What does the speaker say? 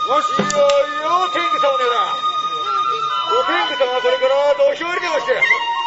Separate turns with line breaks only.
もしよよ天狗さんおねえだ。お天狗さんはこれから土俵入りでまして。